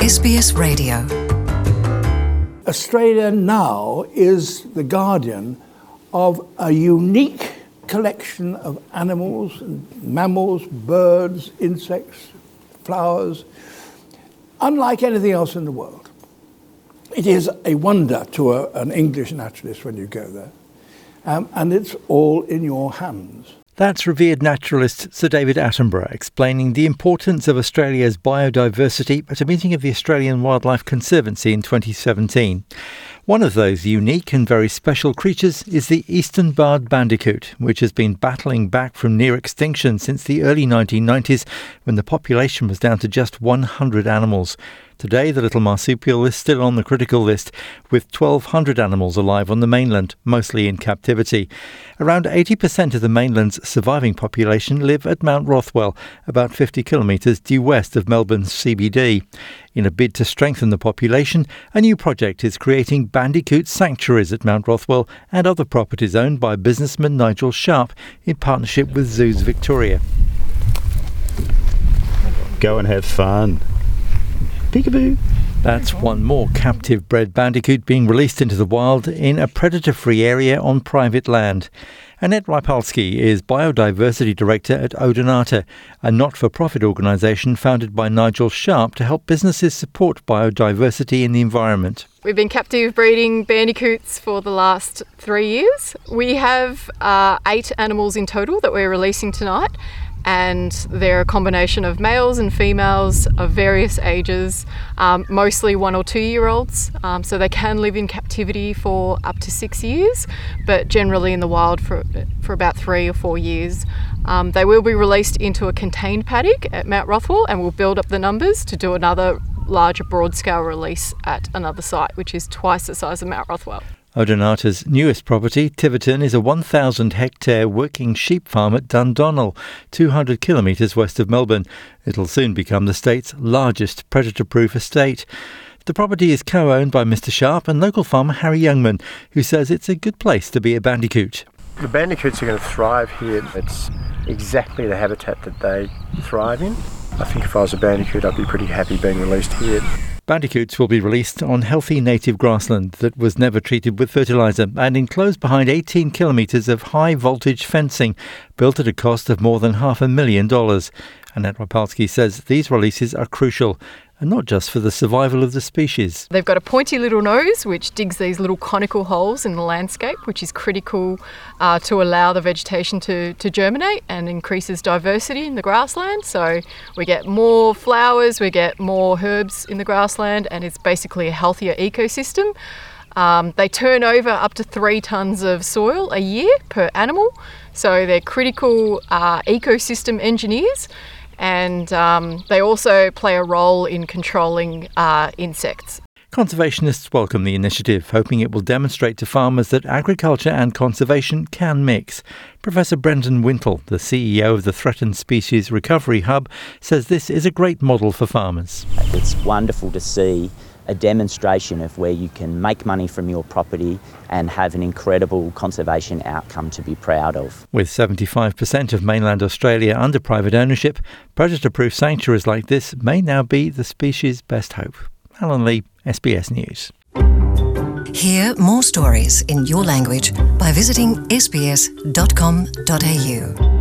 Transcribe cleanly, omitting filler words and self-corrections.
SBS Radio. Australia now is the guardian of a unique collection of animals, mammals, birds, insects, flowers, unlike anything else in the world. It is a wonder to an English naturalist when you go there, and it's all in your hands. That's revered naturalist Sir David Attenborough explaining the importance of Australia's biodiversity at a meeting of the Australian Wildlife Conservancy in 2017. One of those unique and very special creatures is the eastern barred bandicoot, which has been battling back from near extinction since the early 1990s, when the population was down to just 100 animals. Today, the little marsupial is still on the critical list, with 1,200 animals alive on the mainland, mostly in captivity. Around 80% of the mainland's surviving population live at Mount Rothwell, about 50 kilometres due west of Melbourne's CBD. In a bid to strengthen the population, a new project is creating bandicoot sanctuaries at Mount Rothwell and other properties owned by businessman Nigel Sharp in partnership with Zoos Victoria. Go and have fun. Peekaboo. That's one more captive-bred bandicoot being released into the wild in a predator-free area on private land. Annette Rypalski is Biodiversity Director at Odonata, a not-for-profit organisation founded by Nigel Sharp to help businesses support biodiversity in the environment. We've been captive breeding bandicoots for the last 3 years. We have 8 animals in total that we're releasing tonight, and they're a combination of males and females of various ages, mostly 1 or 2 year olds, so they can live in captivity for up to 6 years, but generally in the wild for about 3 or 4 years. They will be released into a contained paddock at Mount Rothwell, and we'll build up the numbers to do another larger broad-scale release at another site, which is twice the size of Mount Rothwell. Odonata's newest property, Tiverton, is a 1,000-hectare working sheep farm at Dundonnell, 200 kilometres west of Melbourne. It'll soon become the state's largest predator-proof estate. The property is co-owned by Mr Sharp and local farmer Harry Youngman, who says it's a good place to be a bandicoot. The bandicoots are going to thrive here. It's exactly the habitat that they thrive in. I think if I was a bandicoot, I'd be pretty happy being released here. Bandicoots will be released on healthy native grassland that was never treated with fertiliser and enclosed behind 18 kilometres of high-voltage fencing, built at a cost of more than $500,000. Annette Rypalski says these releases are crucial, and not just for the survival of the species. They've got a pointy little nose which digs these little conical holes in the landscape, which is critical to allow the vegetation to germinate and increases diversity in the grassland. So we get more flowers, we get more herbs in the grassland, and it's basically a healthier ecosystem. They turn over up to 3 tonnes of soil a year per animal, so they're critical ecosystem engineers. And they also play a role in controlling insects. Conservationists welcome the initiative, hoping it will demonstrate to farmers that agriculture and conservation can mix. Professor Brendan Wintle, the CEO of the Threatened Species Recovery Hub, says this is a great model for farmers. It's wonderful to see a demonstration of where you can make money from your property and have an incredible conservation outcome to be proud of. With 75% of mainland Australia under private ownership, predator-proof sanctuaries like this may now be the species' best hope. Alan Lee, SBS News. Hear more stories in your language by visiting sbs.com.au.